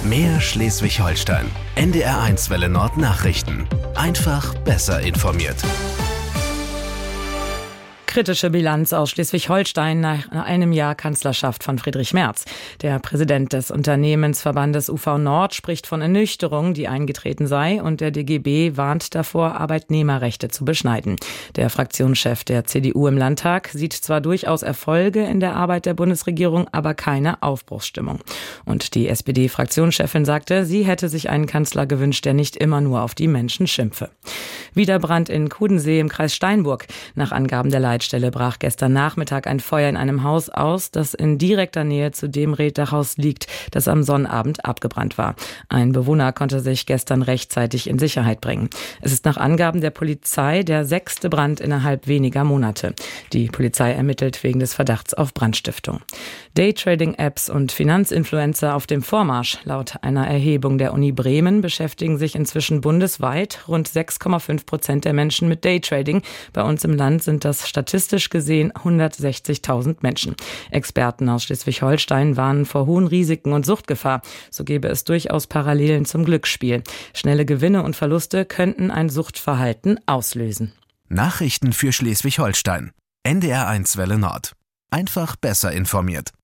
Mehr Schleswig-Holstein. NDR1 Welle Nord Nachrichten. Einfach besser informiert. Kritische Bilanz aus Schleswig-Holstein nach einem Jahr Kanzlerschaft von Friedrich Merz. Der Präsident des Unternehmensverbandes UV Nord spricht von Ernüchterung, die eingetreten sei, und der DGB warnt davor, Arbeitnehmerrechte zu beschneiden. Der Fraktionschef der CDU im Landtag sieht zwar durchaus Erfolge in der Arbeit der Bundesregierung, aber keine Aufbruchsstimmung. Und die SPD-Fraktionschefin sagte, sie hätte sich einen Kanzler gewünscht, der nicht immer nur auf die Menschen schimpfe. Wieder Brand in Kudensee im Kreis Steinburg. Nach Angaben der Leitstelle brach gestern Nachmittag ein Feuer in einem Haus aus, das in direkter Nähe zu dem Reetdachhaus liegt, das am Sonnabend abgebrannt war. Ein Bewohner konnte sich gestern rechtzeitig in Sicherheit bringen. Es ist nach Angaben der Polizei der 6. Brand innerhalb weniger Monate. Die Polizei ermittelt wegen des Verdachts auf Brandstiftung. Daytrading-Apps und Finanzinfluencer auf dem Vormarsch. Laut einer Erhebung der Uni Bremen beschäftigen sich inzwischen bundesweit rund 6,5% der Menschen mit Daytrading. Bei uns im Land sind das statistisch gesehen 160.000 Menschen. Experten aus Schleswig-Holstein warnen vor hohen Risiken und Suchtgefahr. So gäbe es durchaus Parallelen zum Glücksspiel. Schnelle Gewinne und Verluste könnten ein Suchtverhalten auslösen. Nachrichten für Schleswig-Holstein. NDR1 Welle Nord. Einfach besser informiert.